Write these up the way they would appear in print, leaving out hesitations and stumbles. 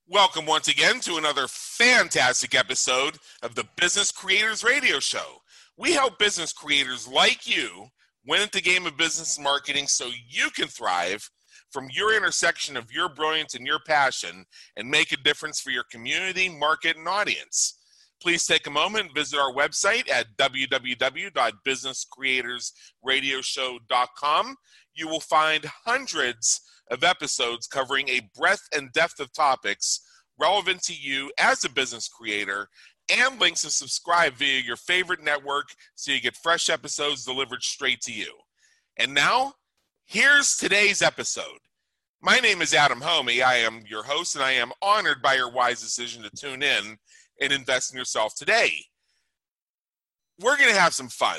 Welcome once again to another fantastic episode of the Business Creators Radio Show. We help business creators like you win at the game of business marketing so you can thrive from your intersection of your brilliance and your passion and make a difference for your community, market, and audience. Please take a moment and visit our website at www.businesscreatorsradioshow.com. You will find hundreds of episodes covering a breadth and depth of topics relevant to you as a business creator, and links to subscribe via your favorite network so you get fresh episodes delivered straight to you. And now, here's today's episode. My name is Adam Homey. I am your host, and I am honored by your wise decision to tune in and invest in yourself today. We're going to have some fun.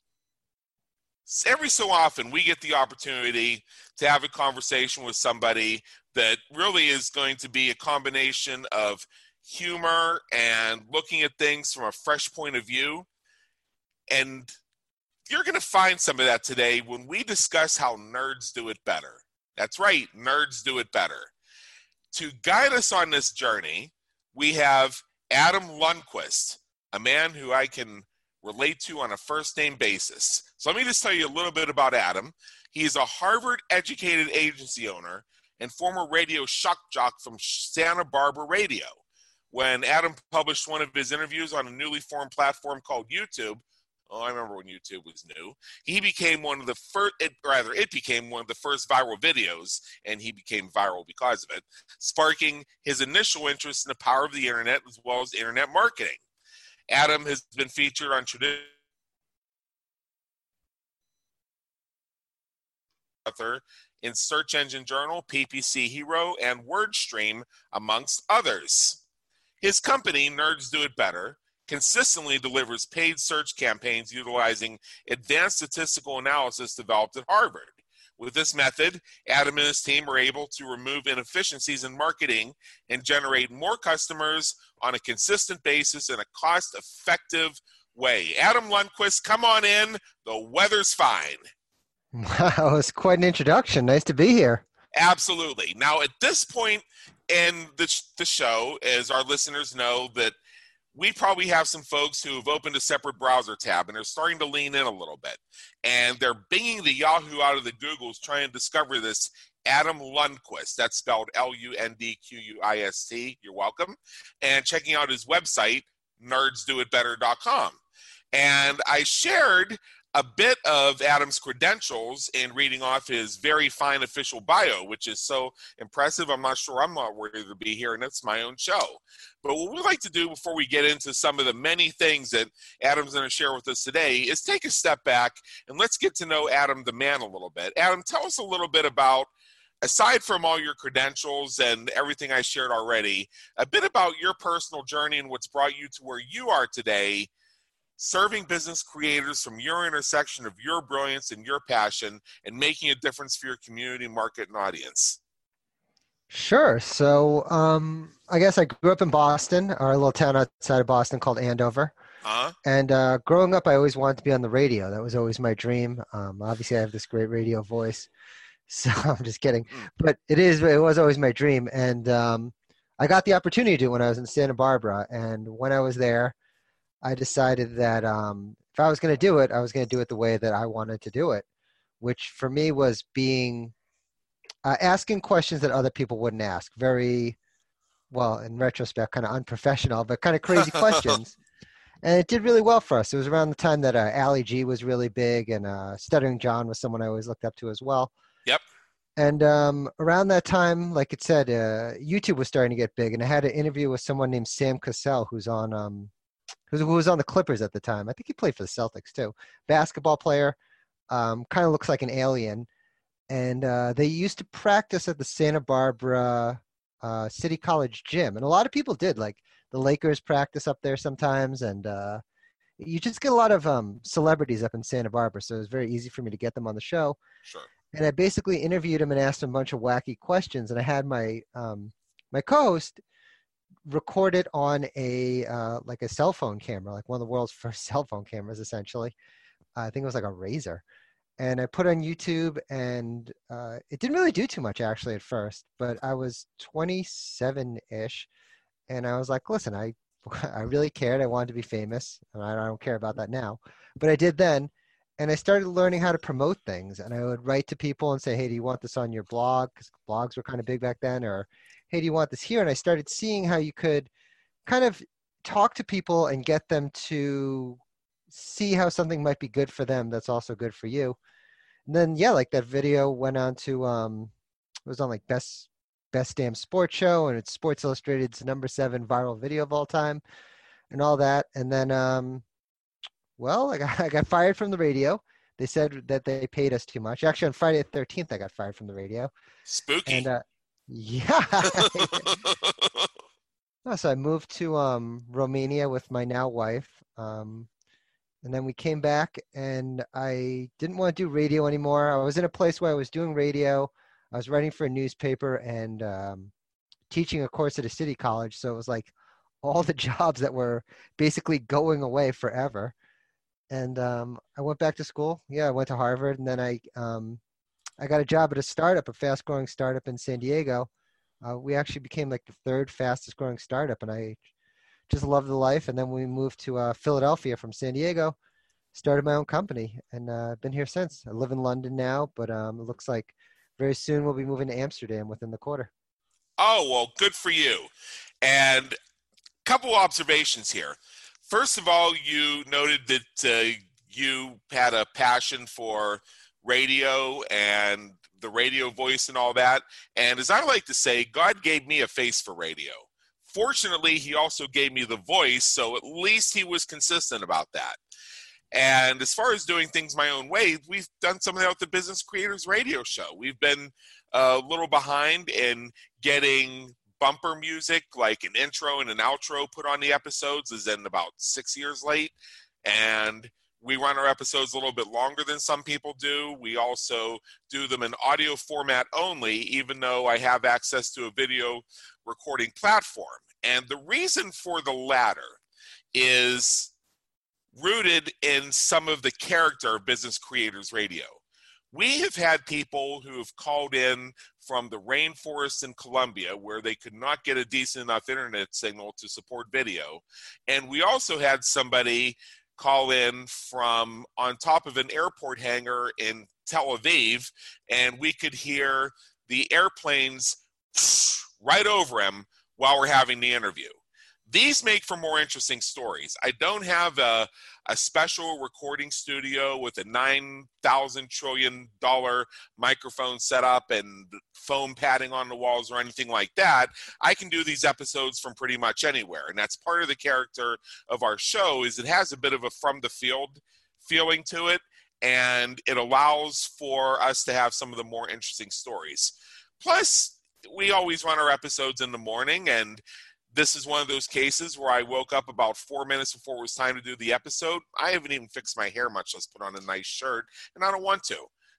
Every so often, we get the opportunity to have a conversation with somebody that really is going to be a combination of humor and looking at things from a fresh point of view. And you're going to find some of that today when we discuss how nerds do it better. That's right, nerds do it better. To guide us on this journey, we have Adam Lundquist, a man who I can relate to on a first-name basis. So let me just tell you a little bit about Adam. He is a Harvard-educated agency owner and former radio shock jock from Santa Barbara Radio. When Adam published one of his interviews on a newly formed platform called YouTube, I remember when YouTube was new, it became one of the first viral videos, and he became viral because of it, sparking his initial interest in the power of the internet as well as internet marketing. Adam has been featured on traditional author in Search Engine Journal, PPC Hero, and WordStream, amongst others. His company, Nerds Do It Better, consistently delivers paid search campaigns utilizing advanced statistical analysis developed at Harvard. With this method, Adam and his team are able to remove inefficiencies in marketing and generate more customers on a consistent basis in a cost-effective way. Adam Lundquist, come on in. The weather's fine. Wow, it's quite an introduction. Nice to be here. Absolutely. Now, at this point in the show, as our listeners know, that we probably have some folks who have opened a separate browser tab and are starting to lean in a little bit. And they're binging the Yahoo out of the Googles trying to discover this Adam Lundquist. That's spelled Lundquist. You're welcome. And checking out his website, nerdsdoitbetter.com. And I shared a bit of Adam's credentials in reading off his very fine official bio, which is so impressive. I'm not sure I'm not worthy to be here, and it's my own show. But what we like to do before we get into some of the many things that Adam's going to share with us today is take a step back and let's get to know Adam the man a little bit. Adam, tell us a little bit about, aside from all your credentials and everything I shared already, a bit about your personal journey and what's brought you to where you are today, serving business creators from your intersection of your brilliance and your passion and making a difference for your community, market, and audience. Sure. So I guess I grew up in Boston, or a little town outside of Boston called Andover. And growing up, I always wanted to be on the radio. That was always my dream. Obviously, I have this great radio voice. So I'm just kidding. But it was always my dream. And I got the opportunity to when I was in Santa Barbara. And when I was there, I decided that if I was going to do it, I was going to do it the way that I wanted to do it, which for me was asking questions that other people wouldn't ask. Very, well, in retrospect, kind of unprofessional, but kind of crazy questions. And it did really well for us. It was around the time that Ali G was really big, and Stuttering John was someone I always looked up to as well. Yep. And around that time, like it said, YouTube was starting to get big, and I had an interview with someone named Sam Cassell, who was on the Clippers at the time. I think he played for the Celtics too. Basketball player, kind of looks like an alien. And they used to practice at the Santa Barbara City College gym. And a lot of people did. Like the Lakers practice up there sometimes. And you just get a lot of celebrities up in Santa Barbara. So it was very easy for me to get them on the show. Sure. And I basically interviewed him and asked him a bunch of wacky questions. And I had my co-host record it on a cell phone camera, like one of the world's first cell phone cameras, essentially. I think it was like a Razor. and I put on YouTube, and it didn't really do too much actually at first, but I was 27-ish, and I was like, listen, I really cared. I wanted to be famous, and I don't care about that now, but I did then. And I started learning how to promote things, and I would write to people and say, hey, do you want this on your blog? Because blogs were kind of big back then. Or, hey, do you want this here? And I started seeing how you could kind of talk to people and get them to see how something might be good for them that's also good for you. And then, yeah, like that video went on to, it was on like Best Damn Sports Show, and it's Sports Illustrated's #7 viral video of all time and all that. And then, well, I got fired from the radio. They said that they paid us too much. Actually, on Friday the 13th, I got fired from the radio. Spooky. And yeah. No, so I moved to Romania with my now wife. And then we came back, and I didn't want to do radio anymore. I was in a place where I was doing radio. I was writing for a newspaper and teaching a course at a city college. So it was like all the jobs that were basically going away forever. And I went back to school. Yeah, I went to Harvard, and then I got a job at a startup, a fast-growing startup in San Diego. We actually became like the third fastest-growing startup, and I just loved the life. And then we moved to Philadelphia from San Diego, started my own company, and I've been here since. I live in London now, but it looks like very soon we'll be moving to Amsterdam within the quarter. Oh, well, good for you. And a couple observations here. First of all, you noted that you had a passion for radio and the radio voice and all that. And as I like to say, God gave me a face for radio. Fortunately, he also gave me the voice, so at least he was consistent about that. And as far as doing things my own way, we've done some of that with the Business Creators Radio Show. We've been a little behind in getting bumper music, like an intro and an outro put on the episodes, is in about 6 years late. And we run our episodes a little bit longer than some people do. We also do them in audio format only, even though I have access to a video recording platform. And the reason for the latter is rooted in some of the character of Business Creators Radio. We have had people who have called in from the rainforest in Colombia where they could not get a decent enough internet signal to support video. And we also had somebody call in from on top of an airport hangar in Tel Aviv, and we could hear the airplanes right over him while we're having the interview. These make for more interesting stories. I don't have a special recording studio with a $9,000 trillion microphone set up and foam padding on the walls or anything like that. I can do these episodes from pretty much anywhere. And that's part of the character of our show, is it has a bit of a from the field feeling to it. And it allows for us to have some of the more interesting stories. Plus, we always run our episodes in the morning, and this is one of those cases where I woke up about 4 minutes before it was time to do the episode. I haven't even fixed my hair, much less put on a nice shirt, and I don't want to.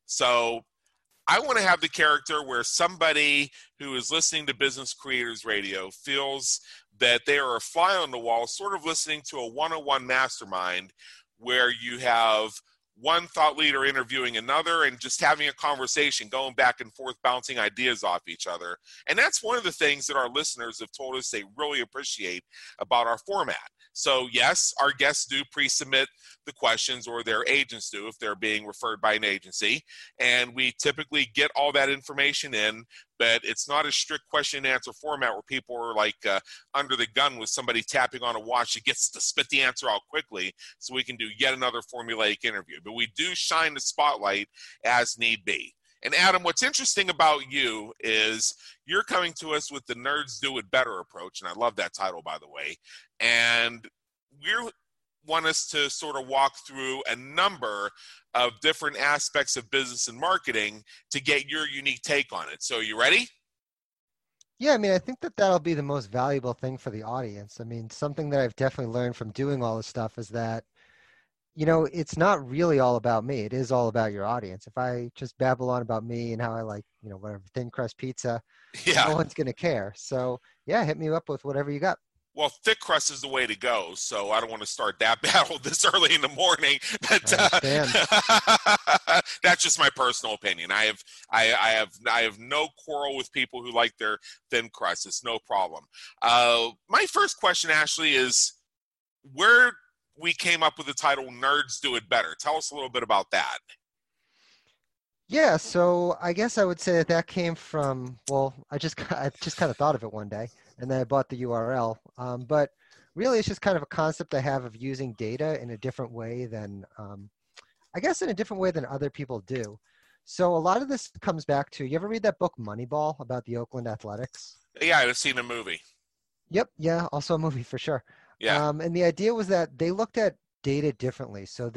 So I want to have the character where somebody who is listening to Business Creators Radio feels that they are a fly on the wall, sort of listening to a one-on-one mastermind where you have one thought leader interviewing another and just having a conversation, going back and forth, bouncing ideas off each other. And that's one of the things that our listeners have told us they really appreciate about our format. So yes, our guests do pre-submit the questions, or their agents do if they're being referred by an agency. And we typically get all that information in, but it's not a strict question and answer format where people are like under the gun with somebody tapping on a watch that gets to spit the answer out quickly so we can do yet another formulaic interview. But we do shine the spotlight as need be. And Adam, what's interesting about you is you're coming to us with the Nerds Do It Better approach, and I love that title, by the way. And we want us to sort of walk through a number of different aspects of business and marketing to get your unique take on it. So you ready? Yeah, I mean, I think that that'll be the most valuable thing for the audience. I mean, something that I've definitely learned from doing all this stuff is that, you know, it's not really all about me. It is all about your audience. If I just babble on about me and how I like, you know, whatever, thin crust pizza, no one's going to care. So yeah, hit me up with whatever you got. Well, thick crust is the way to go. So I don't want to start that battle this early in the morning. But I understand. that's just my personal opinion. I have no quarrel with people who like their thin crust. It's no problem. My first question, Ashley, is where we came up with the title "Nerds Do It Better." Tell us a little bit about that. Yeah, so I guess I would say that that came from, well, I just kind of thought of it one day, and then I bought the URL. But really, it's just kind of a concept I have of using data in a different way than, I guess, in a different way than other people do. So a lot of this comes back to, you ever read that book Moneyball about the Oakland Athletics? Yeah, I've seen a movie. Yep, yeah, also a movie for sure. Yeah. And the idea was that they looked at data differently. So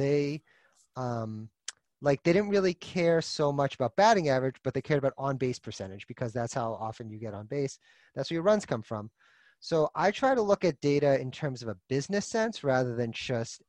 um, like they didn't really care so much about batting average, but they cared about on base percentage because that's how often you get on base. That's where your runs come from. So I try to look at data in terms of a business sense rather than just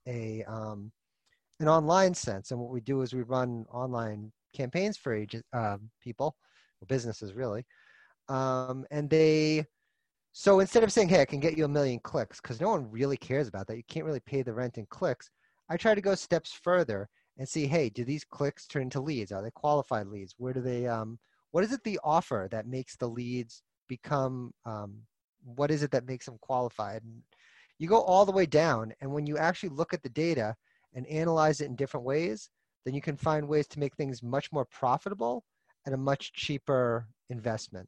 an online sense. And what we do is we run online campaigns for people, or businesses really, and they. So instead of saying, hey, I can get you 1 million clicks, because no one really cares about that. You can't really pay the rent in clicks. I try to go steps further and see, hey, do these clicks turn into leads? Are they qualified leads? Where do they, what is it the offer that makes the leads become, what is it that makes them qualified? And you go all the way down, and when you actually look at the data and analyze it in different ways, then you can find ways to make things much more profitable at a much cheaper investment.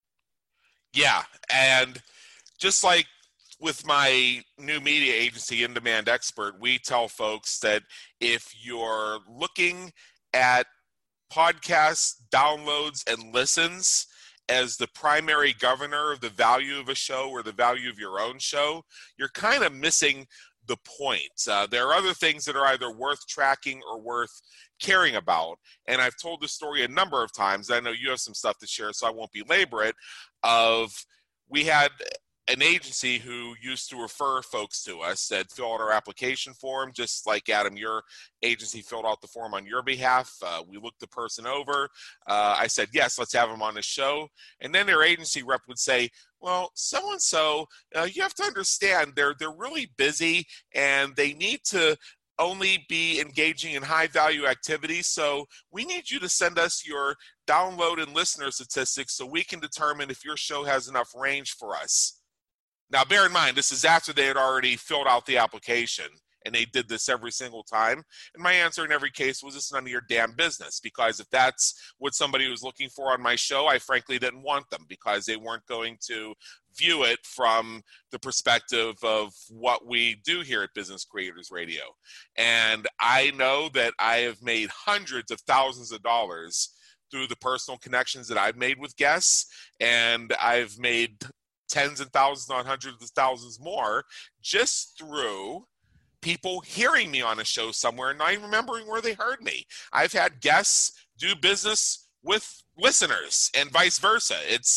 Yeah, and just like with my new media agency, In Demand Expert, we tell folks that if you're looking at podcasts, downloads, and listens as the primary governor of the value of a show or the value of your own show, you're kind of missing the point. There are other things that are either worth tracking or worth caring about. And I've told this story a number of times. I know you have some stuff to share, so I won't belabor it. We had an agency who used to refer folks to us that fill out our application form, just like Adam, your agency filled out the form on your behalf. We looked the person over. I said, yes, let's have them on the show. And then their agency rep would say, well, so-and-so, you have to understand they're really busy and they need to only be engaging in high value activities. So we need you to send us your download and listener statistics so we can determine if your show has enough range for us. Now, bear in mind, this is after they had already filled out the application, and they did this every single time. And my answer in every case was, it's none of your damn business, because if that's what somebody was looking for on my show, I frankly didn't want them, because they weren't going to view it from the perspective of what we do here at Business Creators Radio. And I know that I have made hundreds of thousands of dollars through the personal connections that I've made with guests, and I've made tens and thousands, not hundreds of thousands more, just through people hearing me on a show somewhere and not even remembering where they heard me. I've had guests do business with listeners and vice versa.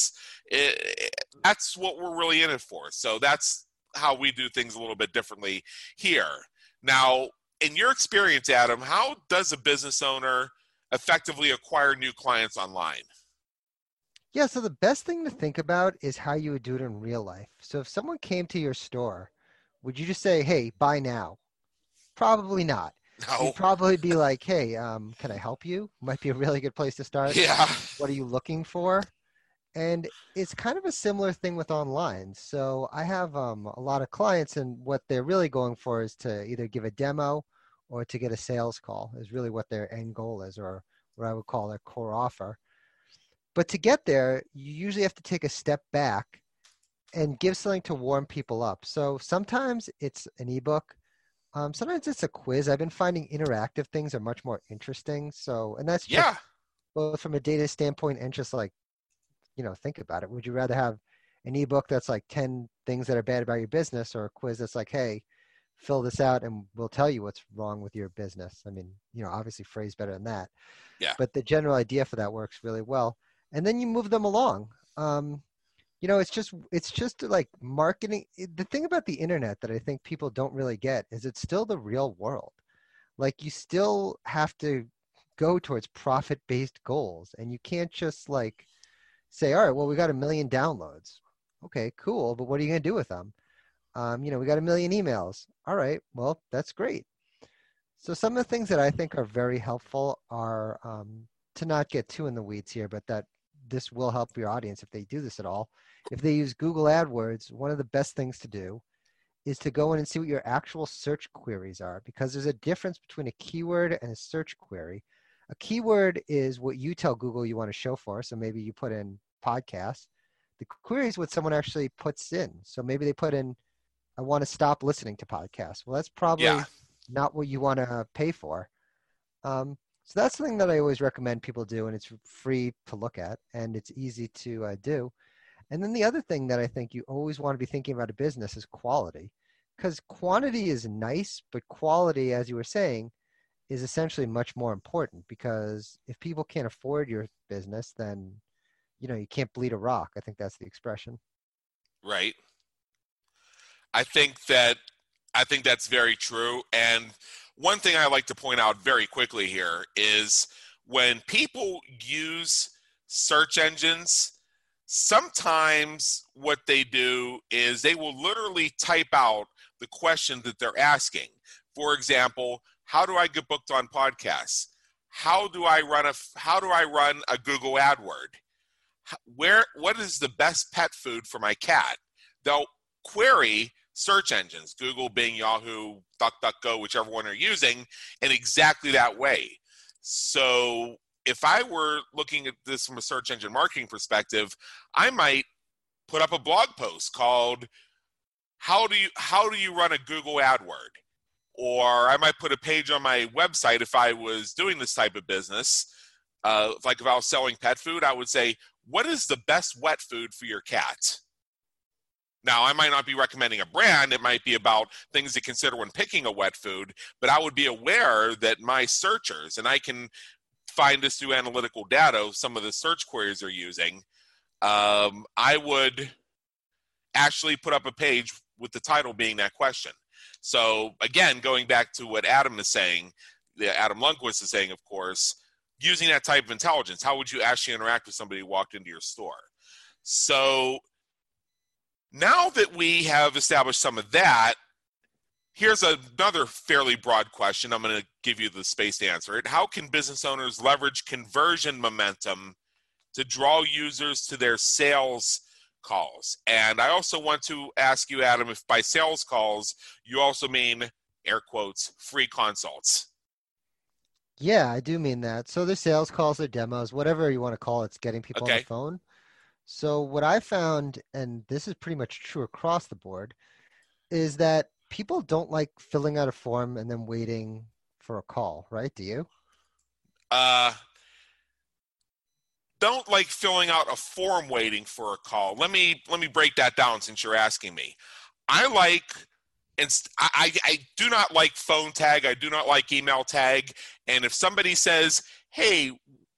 That's what we're really in it for. So that's how we do things a little bit differently here. Now, in your experience, Adam, how does a business owner effectively acquire new clients online? Yeah, so the best thing to think about is how you would do it in real life. So if someone came to your store, would you just say, hey, buy now? Probably not. No. You'd probably be like, hey, can I help you? Might be a really good place to start. Yeah. What are you looking for? And it's kind of a similar thing with online. So I have a lot of clients, and what they're really going for is to either give a demo or to get a sales call is really what their end goal is, or what I would call their core offer. But to get there, you usually have to take a step back and give something to warm people up. So sometimes it's an ebook. Sometimes it's a quiz. I've been finding interactive things are much more interesting. So, and that's just both from a data standpoint and just like, think about it. Would you rather have an ebook that's like 10 things that are bad about your business, or a quiz that's like, hey, fill this out and we'll tell you what's wrong with your business? I mean, obviously phrased better than that. Yeah. But the general idea for that works really well. And then you move them along. It's just like marketing. The thing about the internet that I think people don't really get is it's still the real world. Like, you still have to go towards profit-based goals, and you can't just like say, all right, well, we got 1 million downloads. Okay, cool. But what are you going to do with them? We got 1 million emails. All right, well, that's great. So some of the things that I think are very helpful are to not get too in the weeds here, but that this will help your audience if they do this at all. If they use Google AdWords, one of the best things to do is to go in and see what your actual search queries are, because there's a difference between a keyword and a search query. A keyword is what you tell Google you want to show for. So maybe you put in podcast. The query is what someone actually puts in. So maybe they put in, I want to stop listening to podcasts. Well, that's probably Yeah. not what you want to pay for. So that's something that I always recommend people do, and it's free to look at, and it's easy to do. And then the other thing that I think you always want to be thinking about a business is quality, because quantity is nice, but quality, as you were saying, is essentially much more important, because if people can't afford your business, then, you can't bleed a rock. I think that's the expression. Right. I think that's very true. And one thing I like to point out very quickly here is when people use search engines, sometimes what they do is they will literally type out the question that they're asking. For example, how do I get booked on podcasts? How do I run a Google AdWord? What is the best pet food for my cat? They'll query search engines, Google, Bing, Yahoo, DuckDuckGo, whichever one they're using, in exactly that way. So if I were looking at this from a search engine marketing perspective, I might put up a blog post called how do you run a Google AdWord? Or I might put a page on my website if I was doing this type of business. Like if I was selling pet food, I would say, what is the best wet food for your cat? Now, I might not be recommending a brand. It might be about things to consider when picking a wet food, but I would be aware that my searchers, and I can find this through analytical data, some of the search queries they're using, I would actually put up a page with the title being that question. So again, going back to what Adam is saying, Adam Lundquist is saying, of course, using that type of intelligence, how would you actually interact with somebody who walked into your store? So now that we have established some of that, here's another fairly broad question. I'm going to give you the space to answer it. How can business owners leverage conversion momentum to draw users to their sales calls? And I also want to ask you, Adam, if by sales calls, you also mean, air quotes, free consults. Yeah, I do mean that. So there's sales calls, or demos, whatever you want to call it, it's getting people on the phone. So what I found, and this is pretty much true across the board, is that people don't like filling out a form and then waiting for a call, right? Do you? Don't like filling out a form waiting for a call. Let me break that down since you're asking me. I do not like phone tag. I do not like email tag. And if somebody says, hey,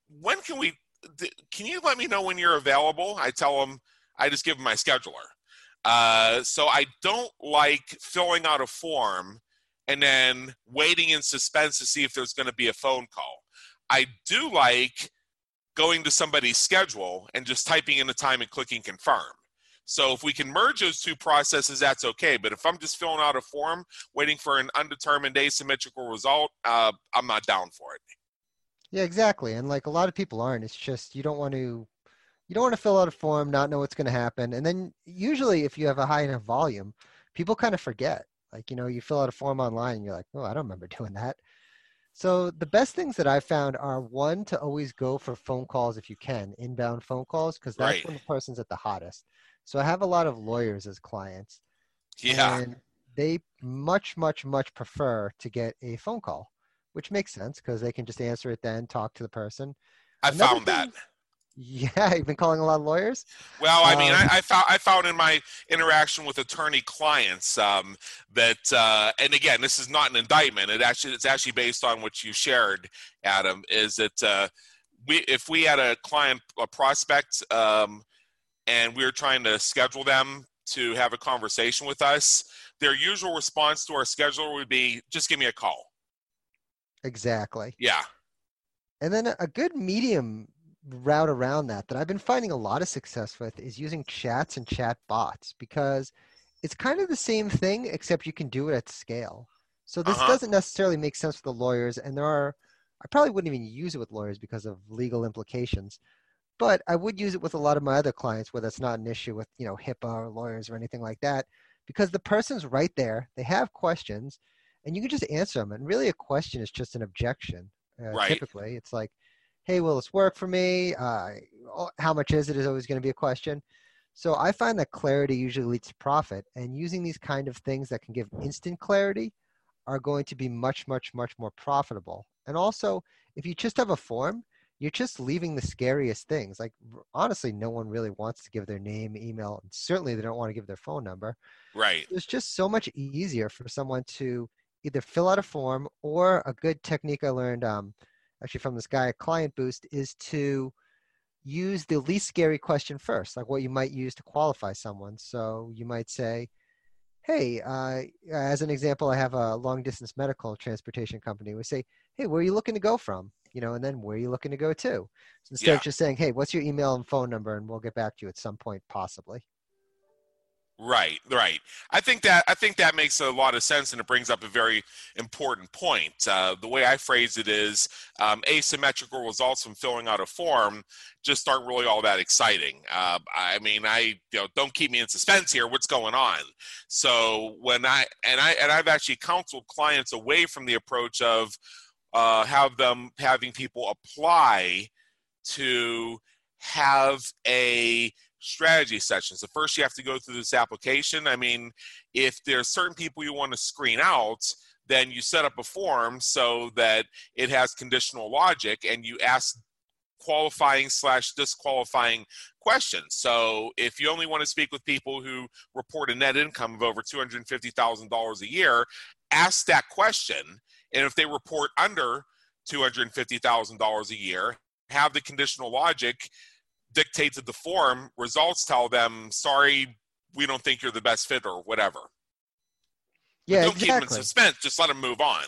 can you let me know when you're available? I tell them, I just give them my scheduler. So I don't like filling out a form and then waiting in suspense to see if there's going to be a phone call. I do like going to somebody's schedule and just typing in the time and clicking confirm. So if we can merge those two processes, that's okay. But if I'm just filling out a form, waiting for an undetermined asymmetrical result, I'm not down for it. Yeah, exactly. And like a lot of people aren't. It's just you don't want to fill out a form, not know what's going to happen. And then usually if you have a high enough volume, people kind of forget. Like, you fill out a form online and you're like, oh, I don't remember doing that. So the best things that I've found are, one, to always go for phone calls if you can, inbound phone calls, because that's when the person's at the hottest. So I have a lot of lawyers as clients. Yeah. And they much, much, much prefer to get a phone call, which makes sense because they can just answer it then, talk to the person. I found that. Yeah, you've been calling a lot of lawyers? Well, I mean, I found in my interaction with attorney clients that, and again, this is not an indictment. It's actually based on what you shared, Adam. Is that if we had a prospect, and we were trying to schedule them to have a conversation with us, their usual response to our scheduler would be, "Just give me a call." Exactly. Yeah. And then a good medium route around that I've been finding a lot of success with is using chats and chat bots, because It's kind of the same thing, except you can do it at scale. So this Uh-huh. doesn't necessarily make sense for the lawyers, and I probably wouldn't even use it with lawyers because of legal implications. But I would use it with a lot of my other clients where that's not an issue with, HIPAA or lawyers or anything like that, because the person's right there. They have questions, and you can just answer them. And really, a question is just an objection. Right. Typically, it's like, "Hey, will this work for me? How much is it?" is always going to be a question. So I find that clarity usually leads to profit, and using these kind of things that can give instant clarity are going to be much, much, much more profitable. And also, if you just have a form, you're just leaving the scariest things. Like, honestly, no one really wants to give their name, email, and certainly they don't want to give their phone number. Right. It's just so much easier for someone to either fill out a form, or a good technique I learned actually from this guy at Client Boost is to use the least scary question first, like what you might use to qualify someone. So you might say, "Hey, as an example, I have a long distance medical transportation company." We say, "Hey, where are you looking to go from?" And then where are you looking to go to? So instead Yeah. of just saying, "Hey, what's your email and phone number?" and we'll get back to you at some point, possibly. Right, right. I think that makes a lot of sense, and it brings up a very important point. The way I phrase it is, asymmetrical results from filling out a form just aren't really all that exciting. I mean, don't keep me in suspense here. What's going on? So when I've actually counseled clients away from the approach of having people apply to have a strategy session. So first you have to go through this application. I mean, if there's certain people you want to screen out, then you set up a form so that it has conditional logic, and you ask qualifying/disqualifying questions. So if you only want to speak with people who report a net income of over $250,000 a year, ask that question. And if they report under $250,000 a year, have the conditional logic dictate to the form results tell them, "Sorry, we don't think you're the best fit," or whatever. But Yeah, don't keep them in exactly. suspense. Just let them move on.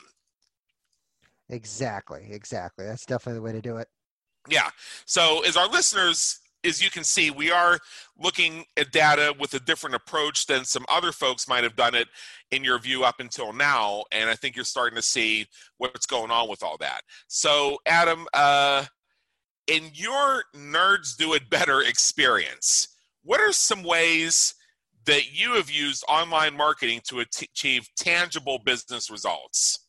Exactly. That's definitely the way to do it. Yeah. So as our listeners, as you can see, we are looking at data with a different approach than some other folks might have done it in your view up until now. And I think you're starting to see what's going on with all that. So Adam, in your Nerds Do It Better experience, what are some ways that you have used online marketing to achieve tangible business results?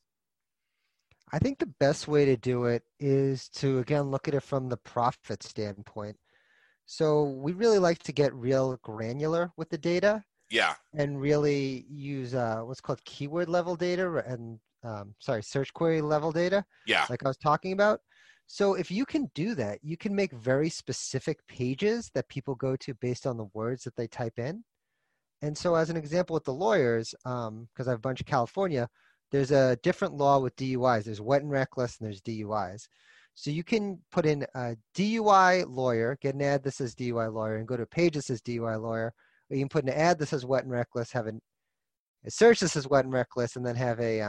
I think the best way to do it is to, again, look at it from the profit standpoint. So we really like to get real granular with the data Yeah, and really use what's called keyword level data and search query level data, yeah, like I was talking about. So if you can do that, you can make very specific pages that people go to based on the words that they type in. And so as an example with the lawyers, because I have a bunch of California, there's a different law with DUIs. There's wet and reckless, and there's DUIs. So you can put in a DUI lawyer, get an ad that says DUI lawyer, and go to a page that says DUI lawyer. Or you can put an ad that says wet and reckless, have a search that says wet and reckless, and then have a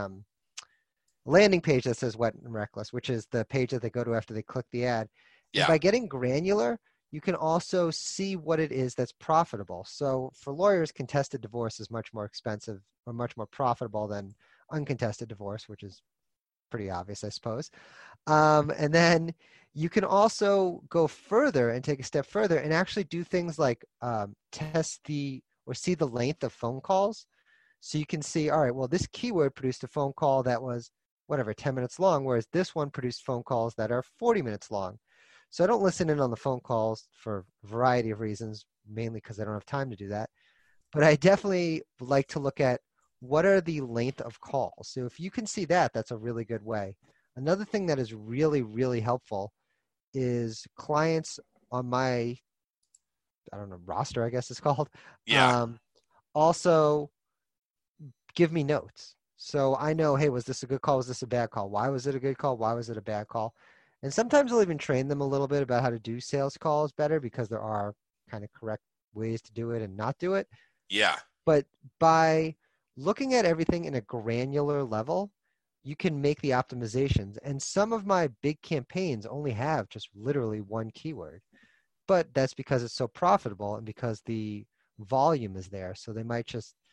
landing page that says wet and reckless, which is the page that they go to after they click the ad. And yeah, by getting granular, you can also see what it is that's profitable. So for lawyers, contested divorce is much more expensive or much more profitable than uncontested divorce, which is pretty obvious, I suppose. And then you can also go further and take a step further and actually do things like test or see the length of phone calls. So you can see, all right, well, this keyword produced a phone call that was whatever, 10 minutes long, whereas this one produced phone calls that are 40 minutes long. So I don't listen in on the phone calls for a variety of reasons, mainly because I don't have time to do that. But I definitely like to look at what are the length of calls. So if you can see that, that's a really good way. Another thing that is really, really helpful is clients on my, I don't know, roster, I guess it's called, yeah, um, also give me notes. So I know, hey, was this a good call? Was this a bad call? Why was it a good call? Why was it a bad call? And sometimes I'll even train them a little bit about how to do sales calls better, because there are kind of correct ways to do it and not do it. yeah, But by looking at everything in a granular level, you can make the optimizations. And some of my big campaigns only have just literally one keyword, but that's because it's so profitable and because the volume is there. So they might just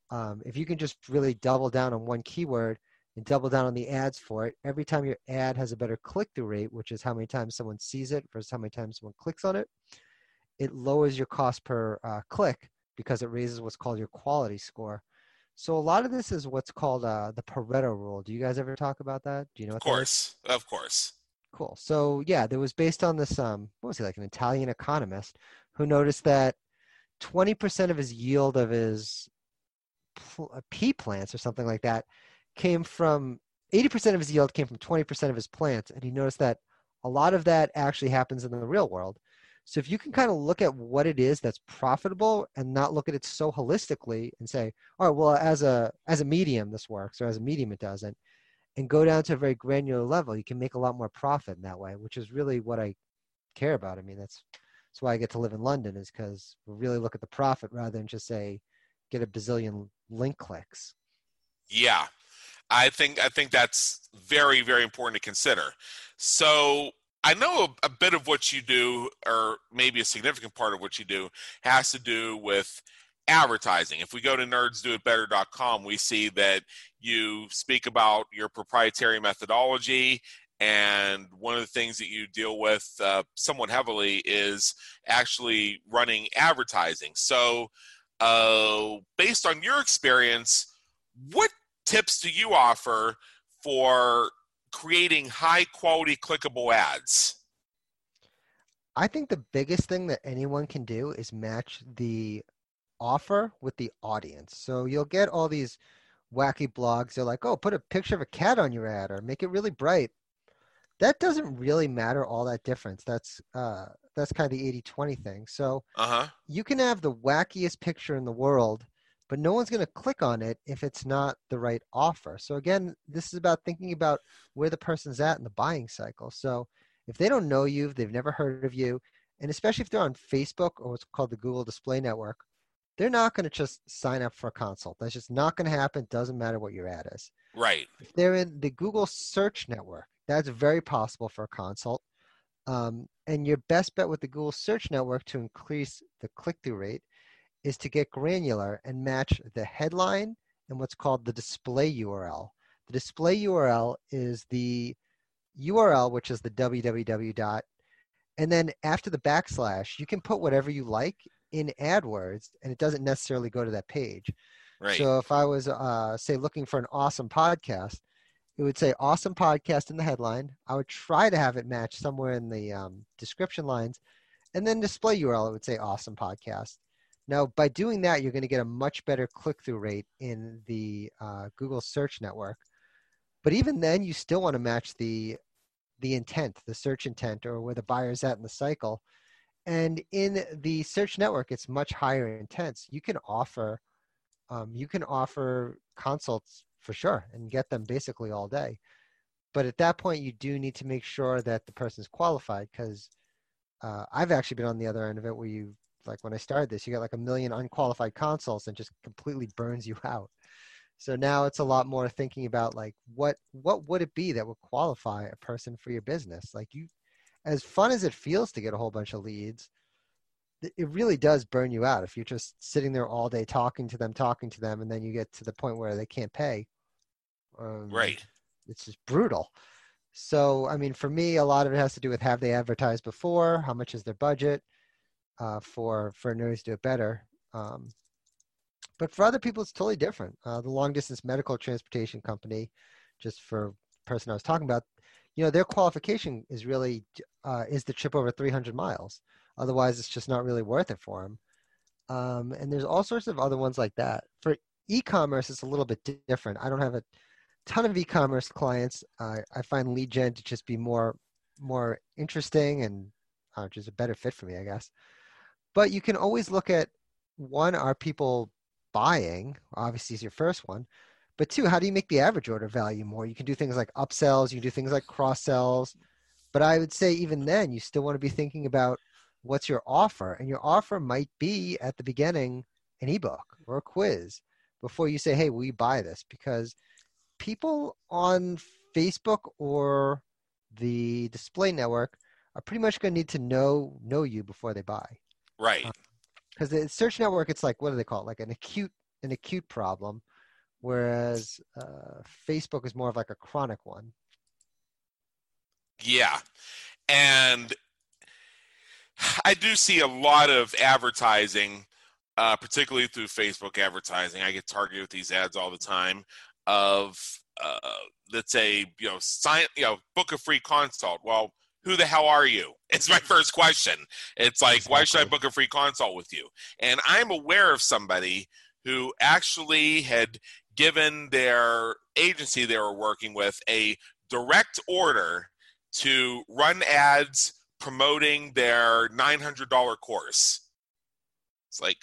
If you can just really double down on one keyword and double down on the ads for it, every time your ad has a better click-through rate, which is how many times someone sees it versus how many times someone clicks on it, it lowers your cost per click because it raises what's called your quality score. So a lot of this is what's called the Pareto rule. Do you guys ever talk about that? Do you know Of what that is? course, of course. Cool. So yeah, there was based on this, what was he, like an Italian economist who noticed that 20% of his yield of his pea plants or something like that came from 80% of his yield came from 20% of his plants. And he noticed that a lot of that actually happens in the real world. So if you can kind of look at what it is that's profitable and not look at it so holistically and say, all right, well, as a medium, this works, or as a medium, it doesn't, and go down to a very granular level, you can make a lot more profit in that way, which is really what I care about. I mean, that's why I get to live in London, is because we really look at the profit rather than just say, get a bazillion link clicks. Yeah, I think that's very, very important to consider. So I know a bit of what you do, or maybe a significant part of what you do, has to do with advertising. If we go to nerdsdoitbetter.com, we see that you speak about your proprietary methodology, and one of the things that you deal with somewhat heavily is actually running advertising. So based on your experience, what tips do you offer for creating high quality clickable ads? I think the biggest thing that anyone can do is match the offer with the audience. So you'll get all these wacky blogs. They're like, oh, put a picture of a cat on your ad or make it really bright. That doesn't really matter all that difference. That's kind of the 80-20 thing. So Uh-huh. you can have the wackiest picture in the world, but no one's going to click on it if it's not the right offer. So again, this is about thinking about where the person's at in the buying cycle. So if they don't know you, if they've never heard of you, and especially if they're on Facebook or what's called the Google Display Network, they're not going to just sign up for a consult. That's just not going to happen. Doesn't matter what your ad is. Right. If they're in the Google Search Network, that's very possible for a consult. And your best bet with the Google Search Network to increase the click-through rate is to get granular and match the headline and what's called the display URL. The display URL is the URL, which is the www dot, and then after the backslash, you can put whatever you like in AdWords, and it doesn't necessarily go to that page. Right. So if I was, say, looking for an awesome podcast, it would say awesome podcast in the headline. I would try to have it match somewhere in the description lines, and then display URL, it would say awesome podcast. Now, by doing that, you're going to get a much better click-through rate in the Google Search Network. But even then, you still want to match the intent, the search intent, or where the buyer's at in the cycle. And in the search network, it's much higher intense. You can offer consults for sure and get them basically all day. But at that point, you do need to make sure that the person's qualified, because I've actually been on the other end of it where you, like when I started this, you got like 1 million unqualified consults and just completely burns you out. So now it's a lot more thinking about like what would it be that would qualify a person for your business? Like, you, as fun as it feels to get a whole bunch of leads, it really does burn you out if you're just sitting there all day talking to them, and then you get to the point where they can't pay. Right. It's just brutal. So, I mean, for me, a lot of it has to do with, have they advertised before? How much is their budget for Nerds Do It Better? But for other people, it's totally different. The long distance medical transportation company, just for the person I was talking about, you know, their qualification is really is the trip over 300 miles. Otherwise, it's just not really worth it for them. And there's all sorts of other ones like that. For e-commerce, it's a little bit different. I don't have a ton of e-commerce clients. I find lead gen to just be more interesting and just a better fit for me, I guess. But you can always look at, one, are people buying? Obviously, is your first one. But two, how do you make the average order value more? You can do things like upsells. You can do things like cross sells. But I would say even then, you still want to be thinking about what's your offer. And your offer might be at the beginning an ebook or a quiz before you say, hey, will you buy this? Because people on Facebook or the display network are pretty much going to need to know you before they buy. Right. Because the search network, it's like, what do they call it? Like an acute an acute problem, whereas Facebook is more of like a chronic one. Yeah. And I do see a lot of advertising, particularly through Facebook advertising. I get targeted with these ads all the time of, let's say, book a free consult. Well, who the hell are you? It's my first question. It's like, Exactly. why should I book a free consult with you? And I'm aware of somebody who actually had given their agency they were working with a direct order to run ads promoting their $900 course. It's like,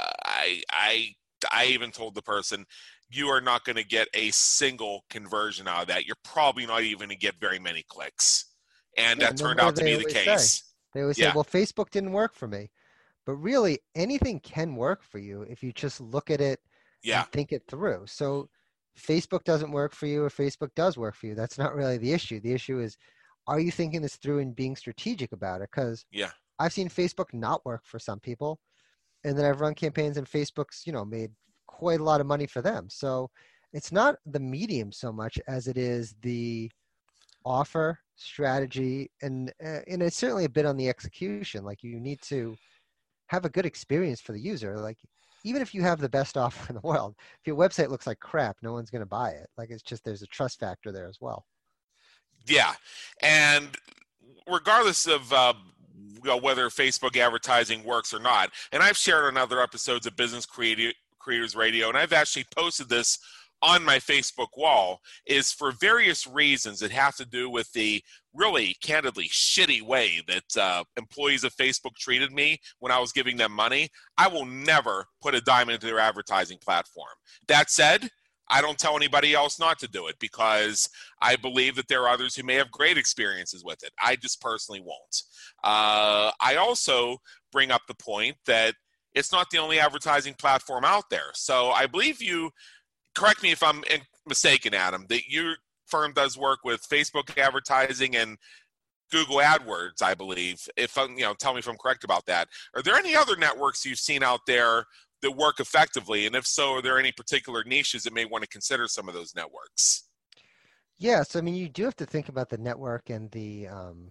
I even told the person, you are not going to get a single conversion out of that. You're probably not even going to get very many clicks. And Yeah, that and then turned what out do to they be the always say? case. They always say, Yeah. well, Facebook didn't work for me. But really, anything can work for you if you just look at it Yeah. and think it through. So Facebook doesn't work for you, or Facebook does work for you. That's not really the issue. The issue is, are you thinking this through and being strategic about it? Because Yeah. I've seen Facebook not work for some people, and then I've run campaigns and Facebook's, made quite a lot of money for them. So it's not the medium so much as it is the offer, strategy, and it's certainly a bit on the execution. Like, you need to have a good experience for the user. Like, even if you have the best offer in the world, if your website looks like crap, no one's going to buy it. Like, it's just, there's a trust factor there as well. Yeah. And regardless of whether Facebook advertising works or not, and I've shared on other episodes of Business Creators Radio, and I've actually posted this on my Facebook wall, is for various reasons that have to do with the really candidly shitty way that employees of Facebook treated me when I was giving them money. I will never put a dime into their advertising platform. That said, I don't tell anybody else not to do it because I believe that there are others who may have great experiences with it. I just personally won't. I also bring up the point that it's not the only advertising platform out there. So I believe you, correct me if I'm mistaken, Adam, that your firm does work with Facebook advertising and Google AdWords, I believe. If tell me if I'm correct about that. Are there any other networks you've seen out there that work effectively? And if so, are there any particular niches that may want to consider some of those networks? Yeah, so I mean, you do have to think about the network and the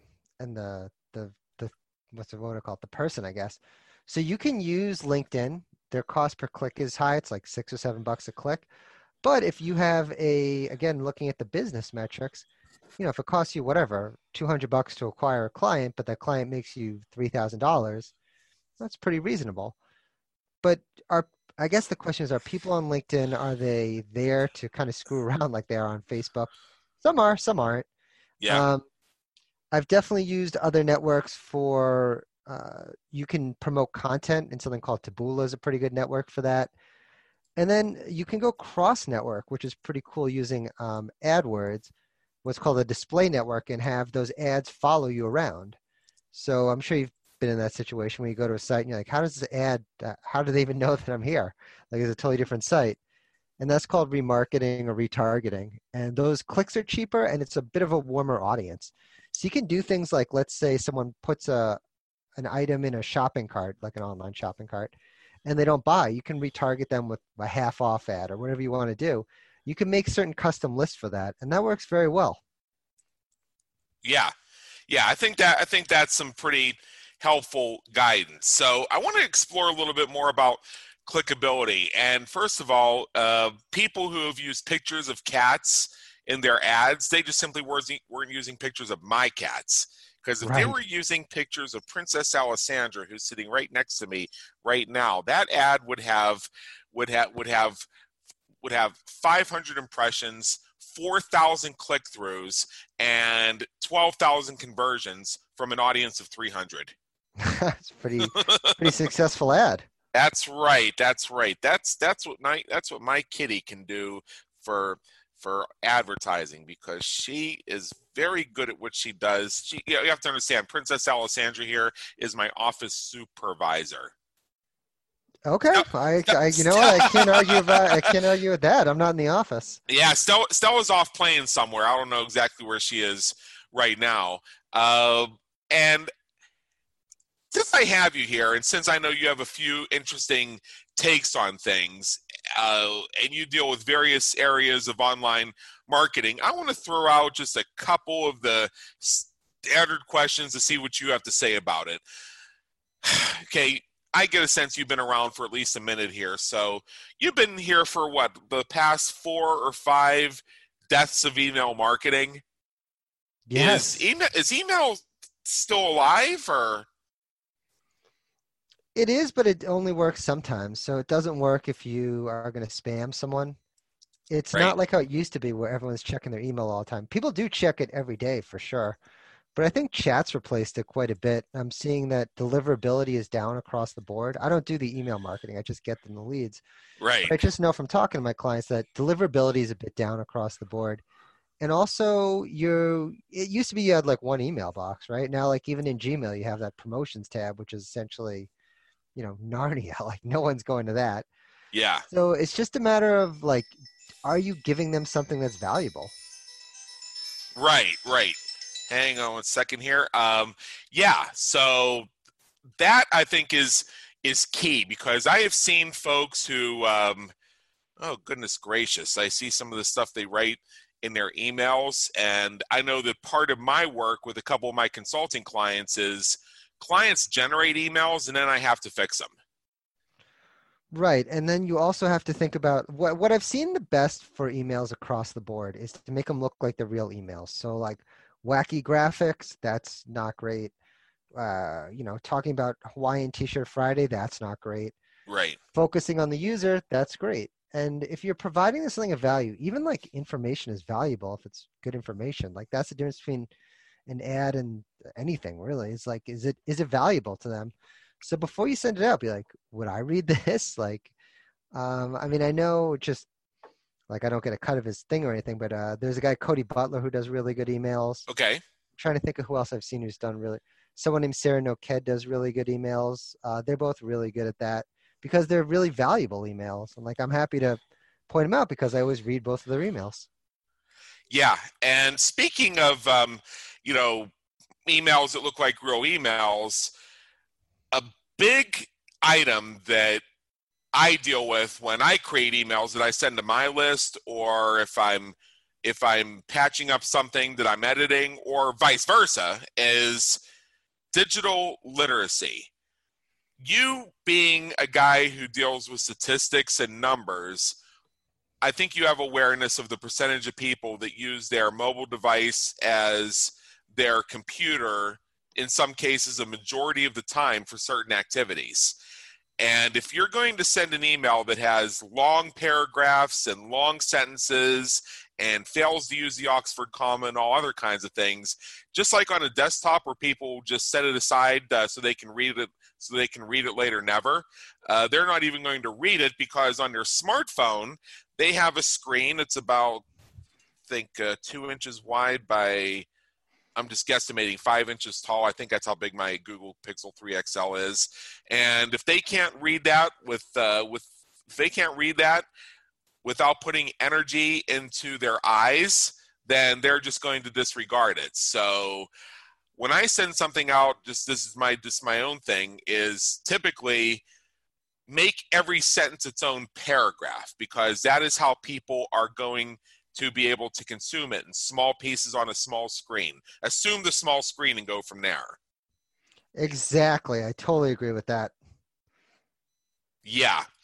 what do I call it, the person, I guess. So you can use LinkedIn. Their cost per click is high. It's like $6 or $7 a click. But if you have again, looking at the business metrics, if it costs you whatever, $200 to acquire a client, but that client makes you $3,000, that's pretty reasonable. But I guess the question is, are people on LinkedIn, are they there to kind of screw around like they are on Facebook? Some are, some aren't. Yeah. I've definitely used other networks for, you can promote content, and something called Taboola is a pretty good network for that. And then you can go cross-network, which is pretty cool, using AdWords, what's called a display network, and have those ads follow you around. So I'm sure you've been in that situation where you go to a site and you're like, how does this ad, how do they even know that I'm here? Like, it's a totally different site. And that's called remarketing or retargeting. And those clicks are cheaper, and it's a bit of a warmer audience. So you can do things like, let's say someone puts an item in a shopping cart, like an online shopping cart, and they don't buy. You can retarget them with a half off ad or whatever you want to do. You can make certain custom lists for that, and that works very well. Yeah. I think that's some pretty helpful guidance. So I want to explore a little bit more about clickability. And first of all, people who have used pictures of cats in their ads, they just simply weren't using pictures of my cats. Because if they Right. were using pictures of Princess Alessandra, who's sitting right next to me right now, that ad would have 500 impressions, 4,000 click-throughs, and 12,000 conversions from an audience of 300. It's pretty successful ad. That's right. That's what my kitty can do for advertising, because she is very good at what she does. You have to understand, Princess Alessandra here is my office supervisor. Okay, I can't argue with that. I'm not in the office. Yeah, Stella's off playing somewhere. I don't know exactly where she is right now. And since I have you here, and since I know you have a few interesting takes on things, and you deal with various areas of online marketing, I want to throw out just a couple of the standard questions to see what you have to say about it. Okay, I get a sense you've been around for at least a minute here. So you've been here for what, the past 4 or 5 deaths of email marketing? Yes. Is email still alive, or? It is, but it only works sometimes. So it doesn't work if you are going to spam someone. It's Right. not like how it used to be where everyone's checking their email all the time. People do check it every day for sure. But I think chat's replaced it quite a bit. I'm seeing that deliverability is down across the board. I don't do the email marketing. I just get them the leads. Right. But I just know from talking to my clients that deliverability is a bit down across the board. And also it used to be you had like one email box, right? Now, like even in Gmail, you have that promotions tab, which is essentially, Narnia. Like no one's going to that. Yeah. So it's just a matter of like, are you giving them something that's valuable? Right. Right. Hang on one second here. Yeah. So that I think is key, because I have seen folks who, oh goodness gracious, I see some of the stuff they write in their emails, and I know that part of my work with a couple of my consulting clients is clients generate emails and then I have to fix them. Right. And then you also have to think about what I've seen the best for emails across the board is to make them look like the real emails. So like wacky graphics, that's not great. Talking about Hawaiian T-shirt Friday, that's not great. Right. Focusing on the user, that's great. And if you're providing this something of value, even like information is valuable if it's good information. Like that's the difference between an ad and anything really. It's like, is it valuable to them? So before you send it out, be like, would I read this? Like, I mean, I know just like I don't get a cut of his thing or anything, but there's a guy, Cody Butler, who does really good emails. Okay. I'm trying to think of who else I've seen who's done really. Someone named Sarah Noked does really good emails. They're both really good at that because they're really valuable emails. And like, I'm happy to point them out because I always read both of their emails. Yeah. And speaking of, emails that look like real emails, a big item that I deal with when I create emails that I send to my list, or if I'm patching up something that I'm editing, or vice versa, is digital literacy. You being a guy who deals with statistics and numbers, I think you have awareness of the percentage of people that use their mobile device as their computer, in some cases a majority of the time, for certain activities. And if you're going to send an email that has long paragraphs and long sentences and fails to use the Oxford comma and all other kinds of things, just like on a desktop where people just set it aside so they can read it later, never, they're not even going to read it, because on their smartphone they have a screen. It's about, I think, 2 inches wide by, I'm just guesstimating, 5 inches tall. I think that's how big my Google Pixel 3 XL is. And if they can't read that if they can't read that without putting energy into their eyes, then they're just going to disregard it. So when I send something out, this is my own thing, is typically make every sentence its own paragraph, because that is how people are going to be able to consume it in small pieces on a small screen. Assume the small screen and go from there. Exactly. I totally agree with that. Yeah.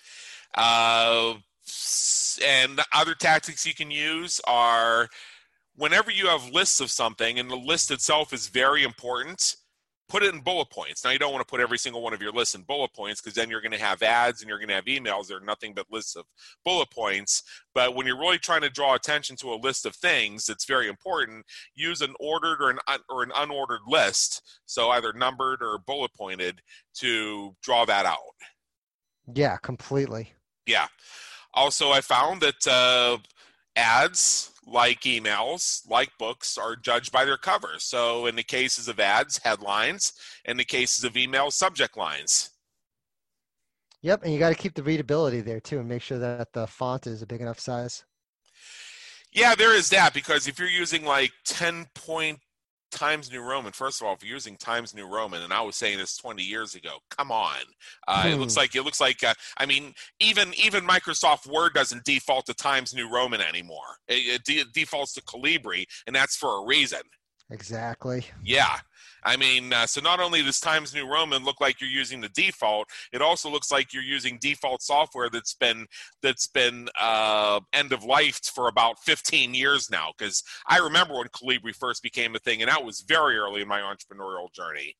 And other tactics you can use are, whenever you have lists of something and the list itself is very important, put it in bullet points. Now, you don't want to put every single one of your lists in bullet points, because then you're going to have ads and you're going to have emails that are nothing but lists of bullet points. But when you're really trying to draw attention to a list of things that's very important, use an ordered or an unordered list, so either numbered or bullet pointed, to draw that out. Yeah, completely. Yeah. Also, I found that ads, like emails, like books, are judged by their cover. So in the cases of ads, headlines. In the cases of emails, subject lines. Yep, and you got to keep the readability there too, and make sure that the font is a big enough size. Yeah, there is that, because if you're using like 10 point Times New Roman, first of all, if you're using Times New Roman, and I was saying this 20 years ago, come on. It looks like I mean, even Microsoft Word doesn't default to Times New Roman anymore. It defaults to Calibri, and that's for a reason. Exactly. Yeah. I mean, so not only does Times New Roman look like you're using the default, it also looks like you're using default software that's been end of life for about 15 years now. Because I remember when Calibri first became a thing, and that was very early in my entrepreneurial journey.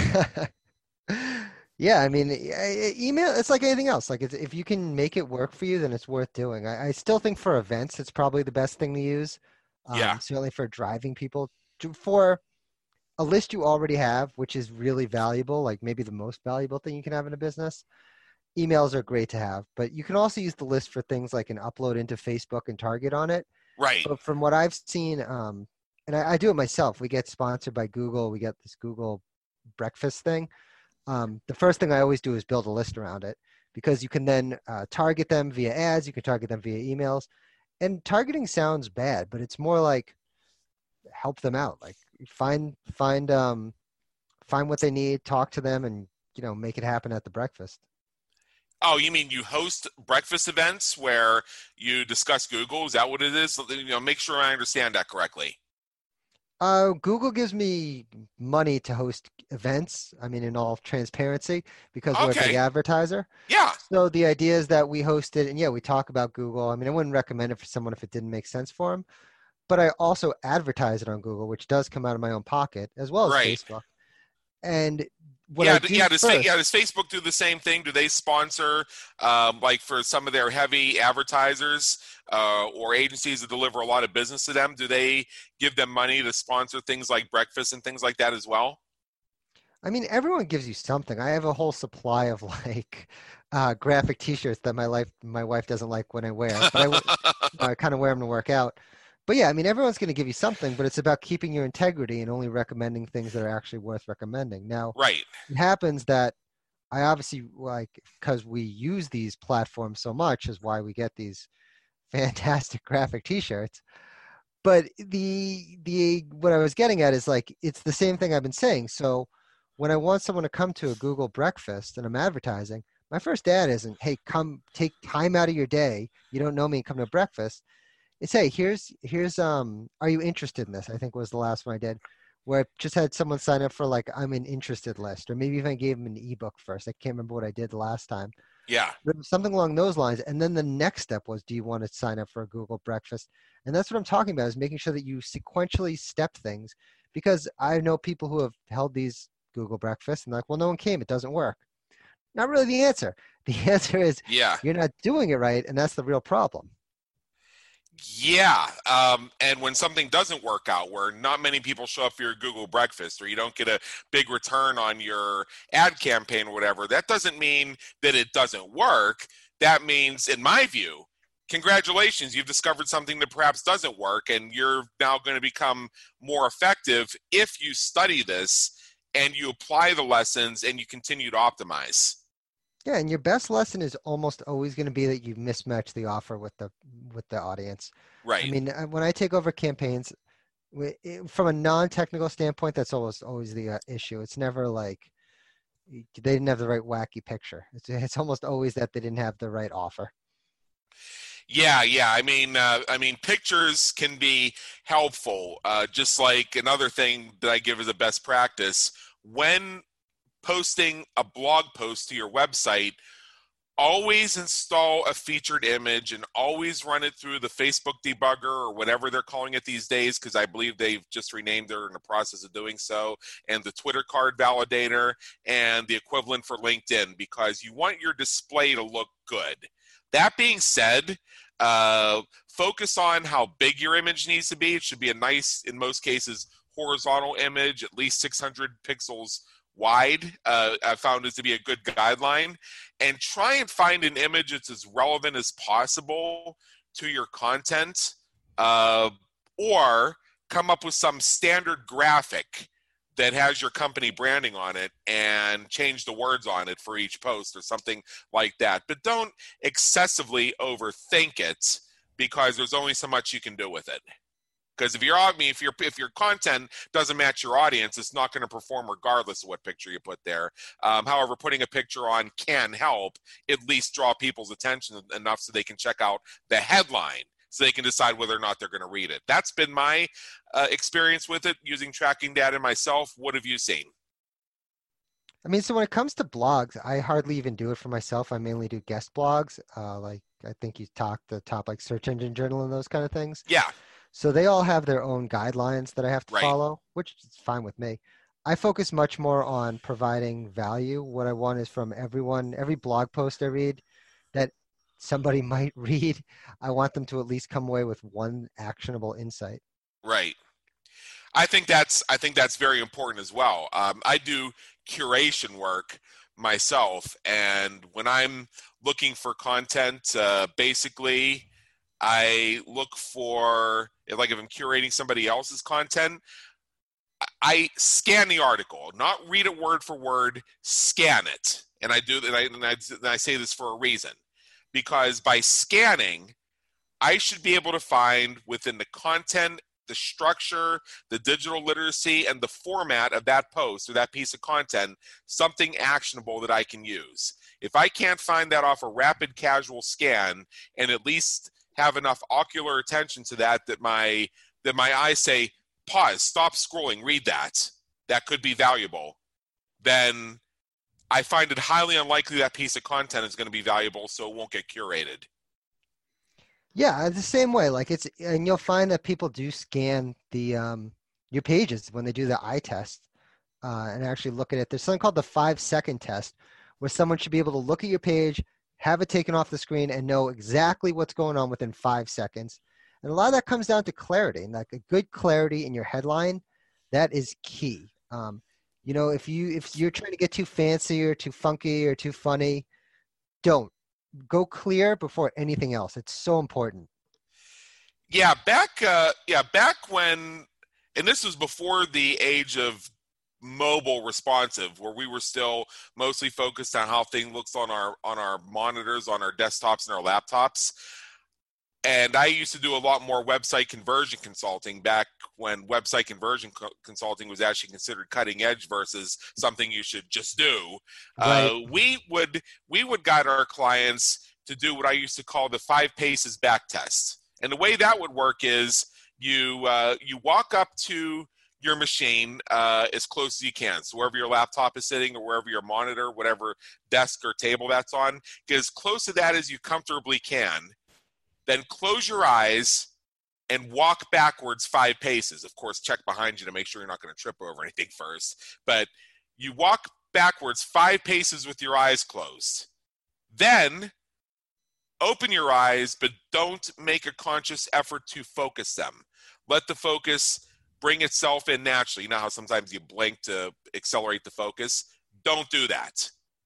Yeah, I mean, email, it's like anything else. Like, if you can make it work for you, then it's worth doing. I still think for events, it's probably the best thing to use. Yeah. Certainly for driving people for a list you already have, which is really valuable, like maybe the most valuable thing you can have in a business. Emails are great to have, but you can also use the list for things like an upload into Facebook and target on it. Right. But from what I've seen, and I do it myself, we get sponsored by Google. We get this Google breakfast thing. The first thing I always do is build a list around it, because you can then target them via ads. You can target them via emails. And targeting sounds bad, but it's more like help them out. Like find what they need, talk to them, and make it happen at the breakfast. Oh, you mean you host breakfast events where you discuss Google? Is that what it is? Make sure I understand that correctly. Google gives me money to host events. I mean, in all transparency, because we're a big Okay. advertiser. Yeah. So the idea is that we host it, and yeah, we talk about Google. I mean, I wouldn't recommend it for someone if it didn't make sense for them. But I also advertise it on Google, which does come out of my own pocket, as well as Right. Facebook. And what I do does first, Facebook do the same thing? Do they sponsor, like for some of their heavy advertisers or agencies that deliver a lot of business to them? Do they give them money to sponsor things like breakfast and things like that as well? I mean, everyone gives you something. I have a whole supply of like graphic T-shirts that my wife doesn't like when I wear, but I kind of wear them to work out. But yeah, I mean, everyone's going to give you something, but it's about keeping your integrity and only recommending things that are actually worth recommending. Now, Right. it happens that I obviously because we use these platforms so much is why we get these fantastic graphic T-shirts. But the what I was getting at is like it's the same thing I've been saying. So when I want someone to come to a Google breakfast and I'm advertising, my first ad isn't, hey, come take time out of your day. You don't know me, come to breakfast. It's, hey, here's are you interested in this? I think was the last one I did, where I just had someone sign up for like I'm an interested list, or maybe even gave them an ebook first. I can't remember what I did the last time. Yeah. But it was something along those lines. And then the next step was, do you want to sign up for a Google breakfast? And that's what I'm talking about, is making sure that you sequentially step things, because I know people who have held these Google breakfasts and like, well, no one came. It doesn't work. Not really the answer. The answer is Yeah. you're not doing it right, and that's the real problem. Yeah. And when something doesn't work out, where not many people show up for your Google breakfast, or you don't get a big return on your ad campaign or whatever, that doesn't mean that it doesn't work. That means, in my view, congratulations, you've discovered something that perhaps doesn't work, and you're now going to become more effective if you study this and you apply the lessons and you continue to optimize. Yeah, and your best lesson is almost always going to be that you mismatch the offer with the audience. I Right. mean, when I take over campaigns, from a non-technical standpoint, that's always the issue. It's never like they didn't have the right wacky picture. It's almost always that they didn't have the right offer. Yeah, yeah. I mean, pictures can be helpful. Just like another thing that I give as a best practice, when posting a blog post to your website, always install a featured image and always run it through the Facebook debugger or whatever they're calling it these days, because I believe they've just renamed, they're in the process of doing so, and the Twitter card validator and the equivalent for LinkedIn, because you want your display to look good. That being said, focus on how big your image needs to be. It should be a nice, in most cases, horizontal image, at least 600 pixels wide. I found this to be a good guideline. And try and find an image that's as relevant as possible to your content, or come up with some standard graphic that has your company branding on it and change the words on it for each post or something like that. But don't excessively overthink it, because there's only so much you can do with it. Because if your content doesn't match your audience, it's not going to perform regardless of what picture you put there. However, putting a picture on can help at least draw people's attention enough so they can check out the headline, so they can decide whether or not they're going to read it. That's been my experience with it, using tracking data myself. What have you seen? I mean, so when it comes to blogs, I hardly even do it for myself. I mainly do guest blogs. Like I think you talked the top like Search Engine Journal and those kind of things. Yeah. So they all have their own guidelines that I have to Right. follow, which is fine with me. I focus much more on providing value. What I want is from everyone, every blog post I read that somebody might read, I want them to at least come away with one actionable insight. Right. I think that's very important as well. I do curation work myself, and when I'm looking for content, basically I look for, like, if I'm curating somebody else's content, I scan the article, not read it word for word, scan it. And I say this for a reason, because by scanning, I should be able to find within the content, the structure, the digital literacy, and the format of that post or that piece of content something actionable that I can use. If I can't find that off a rapid casual scan and at least have enough ocular attention to that my eyes say, pause, stop scrolling, read that could be valuable, then I find it highly unlikely that piece of content is going to be valuable, so it won't get curated. Yeah, the same way. And you'll find that people do scan the your pages when they do the eye test and actually look at it. There's something called the 5-second test, where someone should be able to look at your page, have it taken off the screen, and know exactly what's going on within 5 seconds. And a lot of that comes down to clarity, and like a good clarity in your headline, that is key. If you're trying to get too fancy or too funky or too funny, don't. Go clear before anything else. It's so important. Yeah, back when, and this was before the age of mobile responsive, where we were still mostly focused on how things looks on our monitors, on our desktops and our laptops. And I used to do a lot more website conversion consulting back when website conversion consulting was actually considered cutting edge versus something you should just do. Right. We would guide our clients to do what I used to call the 5 paces back test. And the way that would work is you walk up to your machine as close as you can. So wherever your laptop is sitting or wherever your monitor, whatever desk or table that's on, get as close to that as you comfortably can. Then close your eyes and walk backwards 5 paces. Of course, check behind you to make sure you're not going to trip over anything first. But you walk backwards 5 paces with your eyes closed. Then open your eyes, but don't make a conscious effort to focus them. Let the focus bring itself in naturally. You know how sometimes you blink to accelerate the focus? Don't do that.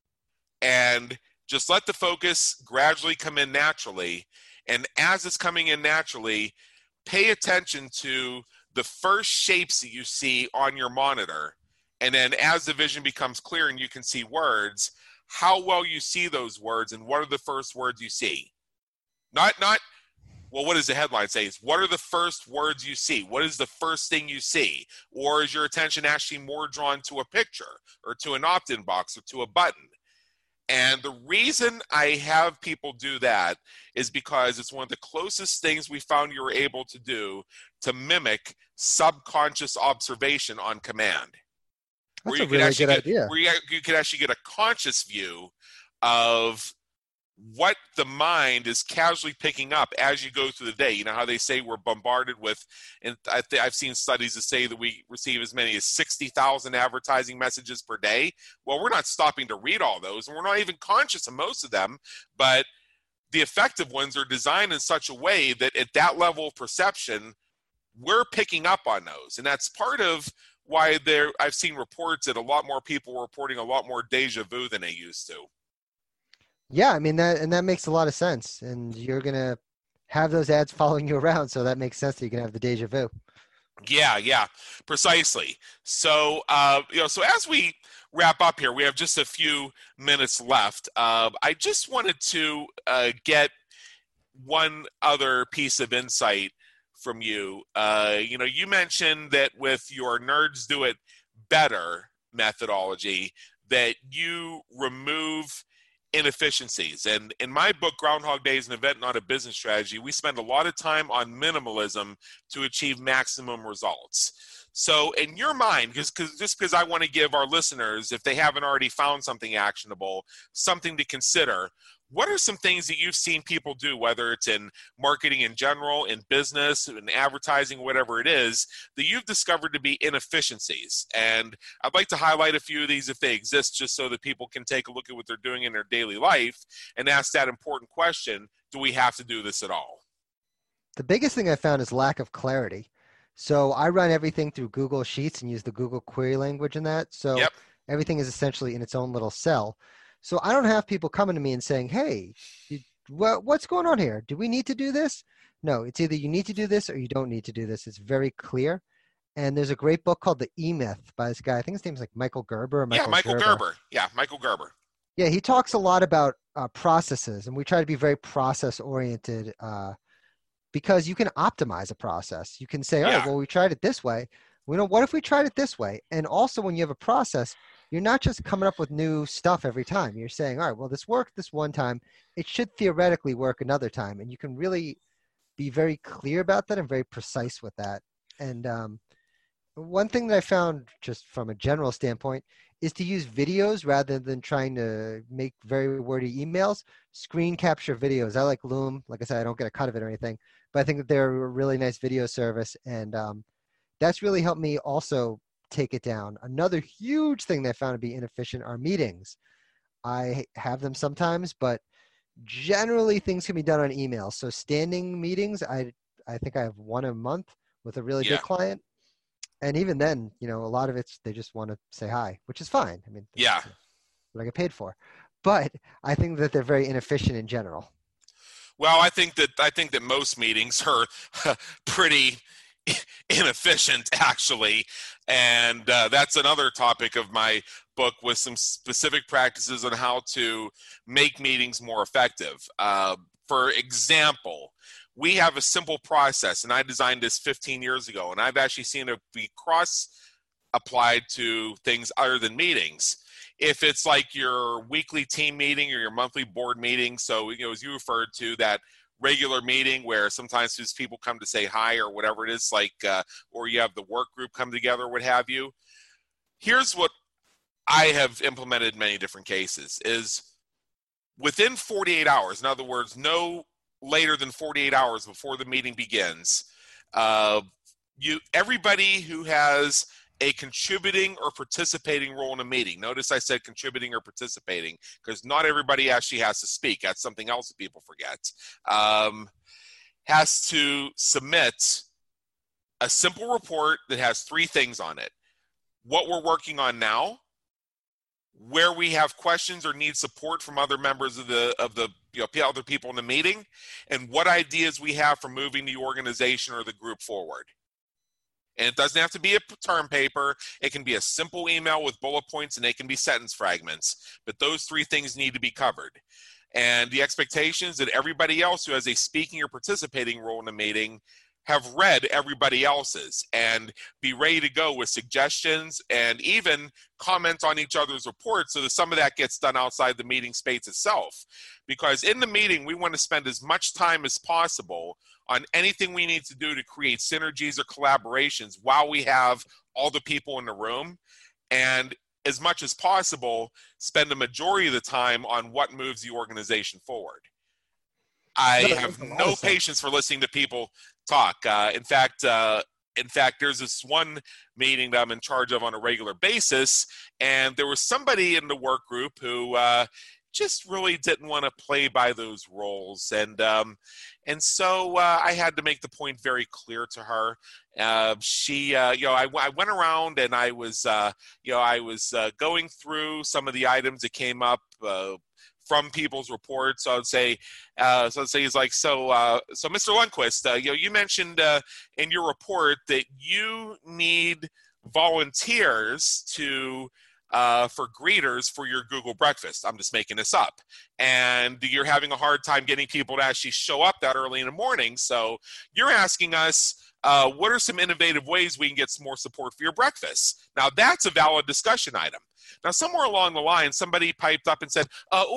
And just let the focus gradually come in naturally. And as it's coming in naturally, pay attention to the first shapes that you see on your monitor. And then as the vision becomes clear and you can see words, how well you see those words and what are the first words you see. Not well, what does the headline say? It's what are the first words you see? What is the first thing you see? Or is your attention actually more drawn to a picture or to an opt-in box or to a button? And the reason I have people do that is because it's one of the closest things we found you were able to do to mimic subconscious observation on command. That's a really good idea. Where you could actually get a conscious view of what the mind is casually picking up as you go through the day. You know how they say we're bombarded with, and I've seen studies that say that we receive as many as 60,000 advertising messages per day. Well, we're not stopping to read all those, and we're not even conscious of most of them, but the effective ones are designed in such a way that at that level of perception, we're picking up on those. And that's part of why I've seen reports that a lot more people were reporting a lot more deja vu than they used to. Yeah, I mean that makes a lot of sense. And you're gonna have those ads following you around, so that makes sense that you can have the deja vu. Yeah, precisely. So, so as we wrap up here, we have just a few minutes left. I just wanted to get one other piece of insight from you. You mentioned that with your Nerds Do It Better methodology, that you remove inefficiencies. And in my book, Groundhog Day is an event, not a business strategy, we spend a lot of time on minimalism to achieve maximum results. So in your mind, because I want to give our listeners, if they haven't already found something actionable, something to consider, what are some things that you've seen people do, whether it's in marketing in general, in business, in advertising, whatever it is, that you've discovered to be inefficiencies? And I'd like to highlight a few of these if they exist, just so that people can take a look at what they're doing in their daily life and ask that important question, do we have to do this at all? The biggest thing I found is lack of clarity. So I run everything through Google Sheets and use the Google query language in that. So Yep. everything is essentially in its own little cell. So I don't have people coming to me and saying, hey, what's going on here? Do we need to do this? No, it's either you need to do this or you don't need to do this. It's very clear. And there's a great book called The E-Myth by this guy. I think his name's like Michael Gerber. Or Michael Gerber. Yeah, Michael Gerber. Yeah, he talks a lot about processes, and we try to be very process-oriented because you can optimize a process. You can say, all right, well, we tried it this way. What if we tried it this way? And also when you have a process, you're not just coming up with new stuff every time. You're saying, all right, well, this worked this one time. It should theoretically work another time. And you can really be very clear about that and very precise with that. And one thing that I found just from a general standpoint is to use videos rather than trying to make very wordy emails. Screen capture videos. I like Loom. Like I said, I don't get a cut of it or anything, but I think that they're a really nice video service. And that's really helped me also take it down. Another huge thing that I found to be inefficient are meetings. I have them sometimes, but generally things can be done on email. So standing meetings, I think I have one a month with a really big client. And even then, a lot of it's, they just want to say hi, which is fine. I mean, what I get paid for. But I think that they're very inefficient in general. Well, I think that most meetings are pretty inefficient, actually. And that's another topic of my book, with some specific practices on how to make meetings more effective. For example, we have a simple process, and I designed this 15 years ago, and I've actually seen it be cross-applied to things other than meetings. If it's like your weekly team meeting or your monthly board meeting, so as you referred to, that regular meeting where sometimes these people come to say hi or whatever it is, like, or you have the work group come together or what have you. Here's what I have implemented in many different cases is within 48 hours, in other words, no later than 48 hours before the meeting begins, everybody who has a contributing or participating role in a meeting. Notice I said contributing or participating because not everybody actually has to speak. That's something else that people forget. Has to submit a simple report that has 3 things on it. What we're working on now, where we have questions or need support from other members of the other people in the meeting, and what ideas we have for moving the organization or the group forward. And it doesn't have to be a term paper. It can be a simple email with bullet points, and they can be sentence fragments. But those 3 things need to be covered. And the expectation is that everybody else who has a speaking or participating role in the meeting have read everybody else's and be ready to go with suggestions and even comment on each other's reports, so that some of that gets done outside the meeting space itself. Because in the meeting, we want to spend as much time as possible on anything we need to do to create synergies or collaborations while we have all the people in the room, and as much as possible, spend the majority of the time on what moves the organization forward. I have no patience for listening to people talk. In fact, there's this one meeting that I'm in charge of on a regular basis, and there was somebody in the work group who just really didn't want to play by those roles, and so I had to make the point very clear to her. I went around and I was going through some of the items that came up from people's reports. So I'd say he's like, so Mr. Lundquist, you mentioned in your report that you need volunteers to for greeters for your Google breakfast. I'm just making this up. And you're having a hard time getting people to actually show up that early in the morning. So you're asking us, what are some innovative ways we can get some more support for your breakfast? Now, that's a valid discussion item. Now, somewhere along the line, somebody piped up and said,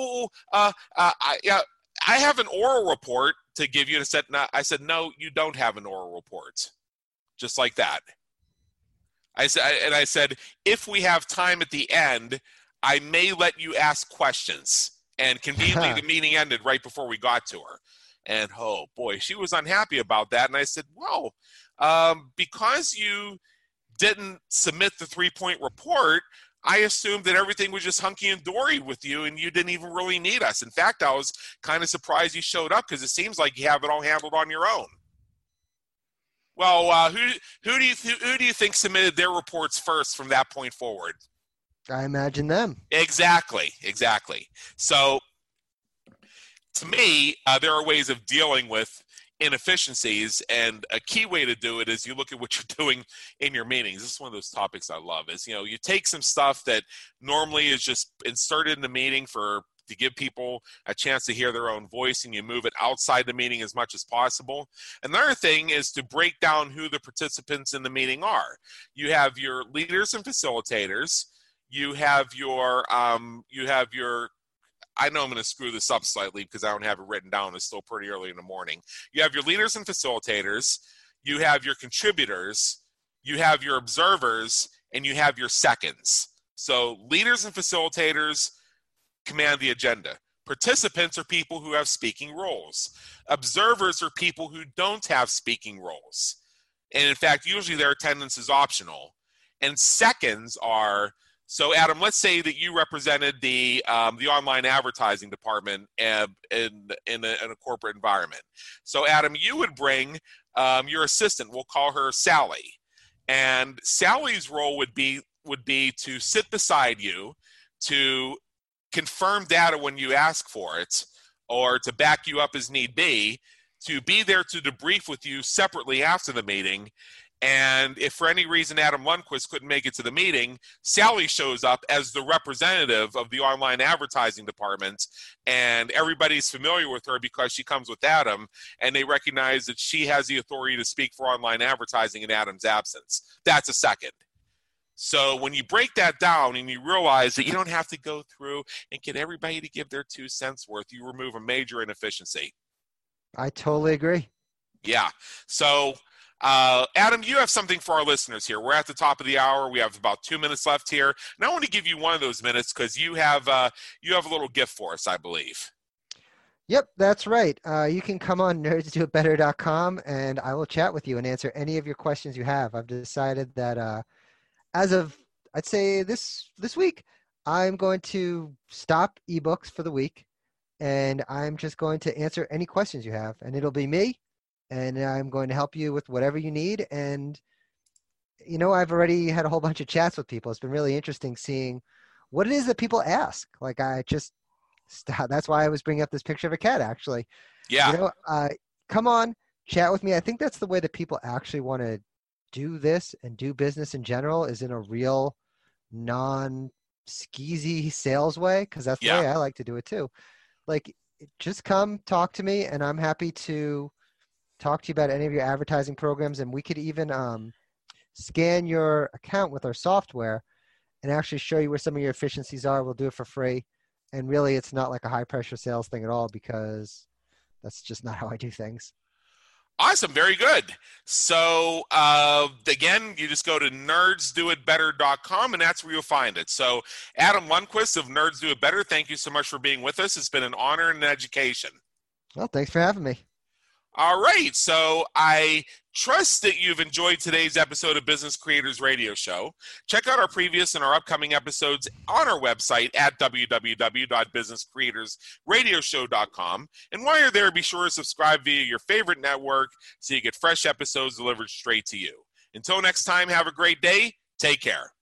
I have an oral report to give you. And I said, no, you don't have an oral report. Just like that. I said, if we have time at the end, I may let you ask questions. And conveniently, the meeting ended right before we got to her. And, oh, boy, she was unhappy about that. And I said, well, because you didn't submit the 3-point report, I assumed that everything was just hunky and dory with you and you didn't even really need us. In fact, I was kind of surprised you showed up because it seems like you have it all handled on your own. Well, who do you think submitted their reports first from that point forward? I imagine them. Exactly. So to me, there are ways of dealing with inefficiencies, and a key way to do it is you look at what you're doing in your meetings. This is one of those topics I love is, you take some stuff that normally is just inserted in the meeting to give people a chance to hear their own voice, and you move it outside the meeting as much as possible. Another thing is to break down who the participants in the meeting are. You have your leaders and facilitators. You have your I know I'm going to screw this up slightly because I don't have it written down. It's still pretty early in the morning. You have your leaders and facilitators. You have your contributors. You have your observers, and you have your seconds. So leaders and facilitators command the agenda. Participants are people who have speaking roles. Observers are people who don't have speaking roles. And in fact, usually their attendance is optional. And seconds are, so Adam, let's say that you represented the online advertising department in a corporate environment. So Adam, you would bring your assistant, we'll call her Sally. And Sally's role would be to sit beside you, to confirm data when you ask for it, or to back you up as need be, to be there to debrief with you separately after the meeting. And if for any reason Adam Lundquist couldn't make it to the meeting, Sally shows up as the representative of the online advertising department, and everybody's familiar with her because she comes with Adam, and they recognize that she has the authority to speak for online advertising in Adam's absence. That's a second. So when you break that down and you realize that you don't have to go through and get everybody to give their 2 cents worth, you remove a major inefficiency. I totally agree. Yeah. So Adam, you have something for our listeners here. We're at the top of the hour. We have about 2 minutes left here. And I want to give you one of those minutes because you have a little gift for us, I believe. Yep, that's right. You can come on nerdsdoitbetter.com and I will chat with you and answer any of your questions you have. I've decided that as of, I'd say this week, I'm going to stop ebooks for the week, and I'm just going to answer any questions you have, and it'll be me. And I'm going to help you with whatever you need. And, I've already had a whole bunch of chats with people. It's been really interesting seeing what it is that people ask. Like that's why I was bringing up this picture of a cat, actually. Yeah. Come on, chat with me. I think that's the way that people actually want to do this and do business in general, is in a real non-skeezy sales way. Cause that's the way I like to do it too. Like, just come talk to me and I'm happy to talk to you about any of your advertising programs, and we could even scan your account with our software and actually show you where some of your efficiencies are. We'll do it for free. And really, it's not like a high-pressure sales thing at all, because that's just not how I do things. Awesome. Very good. So, again, you just go to nerdsdoitbetter.com, and that's where you'll find it. So, Adam Lundquist of Nerds Do It Better, thank you so much for being with us. It's been an honor and an education. Well, thanks for having me. All right, so I trust that you've enjoyed today's episode of Business Creators Radio Show. Check out our previous and our upcoming episodes on our website at www.businesscreatorsradioshow.com. And while you're there, be sure to subscribe via your favorite network so you get fresh episodes delivered straight to you. Until next time, have a great day. Take care.